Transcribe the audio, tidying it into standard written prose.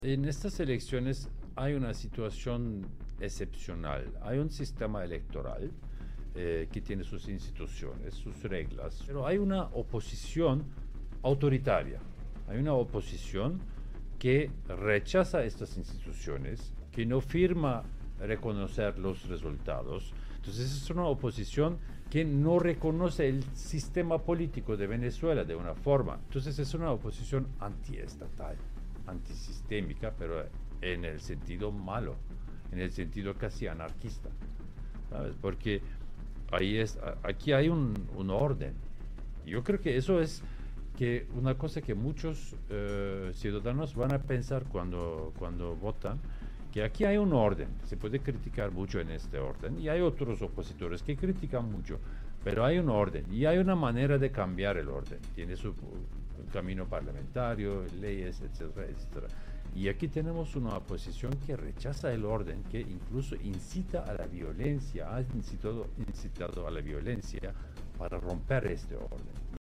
En estas elecciones hay una situación excepcional. Hay un sistema electoral que tiene sus instituciones, sus reglas, pero hay una oposición autoritaria. Hay una oposición que rechaza estas instituciones, que no firma reconocer los resultados. Entonces es una oposición que no reconoce el sistema político de Venezuela de una forma. Entonces es una oposición antiestatal, antisistémica, pero en el sentido malo, en el sentido casi anarquista, ¿sabes? Porque aquí hay un orden. Yo creo que eso es que una cosa que muchos ciudadanos van a pensar cuando votan, que aquí hay un orden, se puede criticar mucho en este orden, y hay otros opositores que critican mucho, pero hay un orden, y hay una manera de cambiar el orden, tiene su camino parlamentario, leyes, etcétera, etcétera. Y aquí tenemos una oposición que rechaza el orden, que incluso incita a la violencia, ha incitado a la violencia para romper este orden.